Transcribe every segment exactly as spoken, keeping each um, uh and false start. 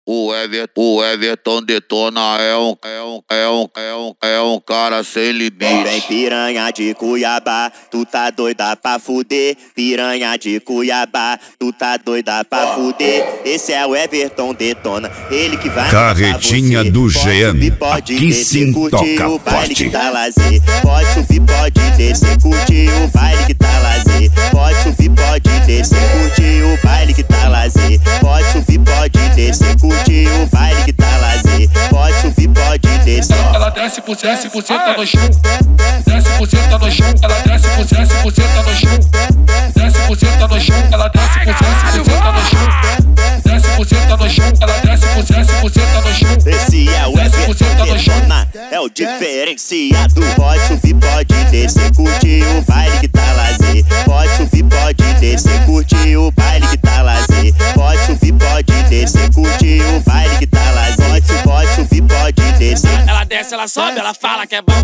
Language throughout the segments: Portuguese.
O Everton, o Everton Detona é um, é um, é um, é um, é um cara sem limite. Vem piranha de Cuiabá, tu tá doida pra fuder. Piranha de Cuiabá, tu tá doida pra fuder. Esse é o Everton Detona, ele que vai Carretinha do G M, aqui sim toca o baile forte. que tá lazer. Pode subir, pode descer, curtir o baile que tá lazer. Pode subir, pode descer, curtir o baile que tá lazer. Pode subir, pode descer, curtir o baile que tá lazer. Pode subir, pode descer. Ela desce por desce por cento no chão. Desce por cento no chão. Ela desce por desce por cento no chão. Desce por cento no chão. Ela desce por desce por cento no chão. Desce por cento no chão. Ela desce por desce por cento no chão. Esse é o Everton Detona, é o diferenciado. Pode subir, pode descer, curtir o baile que tá lazer. Pode subir, pode descer, curtir o baile que tá lazer. Pode subir, pode descer, curtir o baile que tá lazer. Pode, pode subir, pode descer. Ela desce, ela sobe, ela fala que é bom.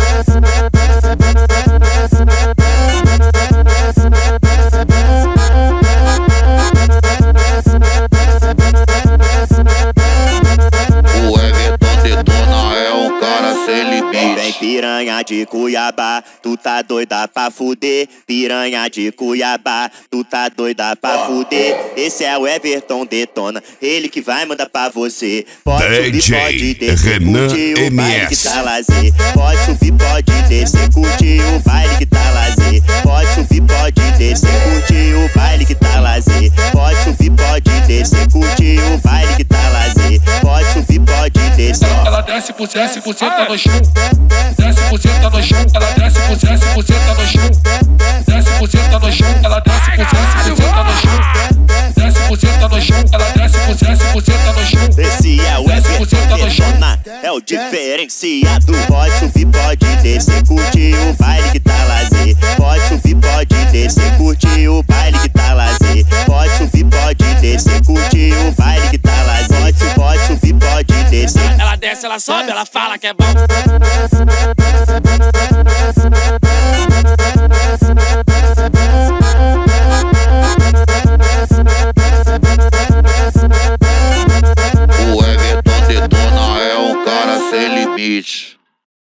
O Everton Detona é um cara sem limite. Vem piranha de Cuiabá, tu tá doida pra fuder. Piranha de Cuiabá, tu tá doida pra fuder. Esse é o Everton Detona, ele que vai mandar pra você. Pode D J subir, pode descer, Renan curtir o M baile que S. tá lazer. Pode subir, pode descer, curtir o baile que tá lazer. Pode subir, pode descer, curtir o baile que tá lazer. Pode subir, pode descer, curtir o baile que tá lazer. Pode subir, pode descer. Ela desce por desce por cento no chão. Desce por cento no chão. Ela desce por desce por cento no chão. Desce por cento no chão. Ela desce por desce por cento no chão. Desce por cento no chão. Ela desce por desce por cento no chão. Esse é o Everton Detona, é o diferenciado. Pode subir, pode descer, curtir o baile que tá lazer. Pode subir, pode descer, curtir o baile que tá lazer. Pode subir, pode descer, curtir o baile que tá lazer. Pode, pode subir, pode descer. Ela desce, ela sobe, ela fala que é bom.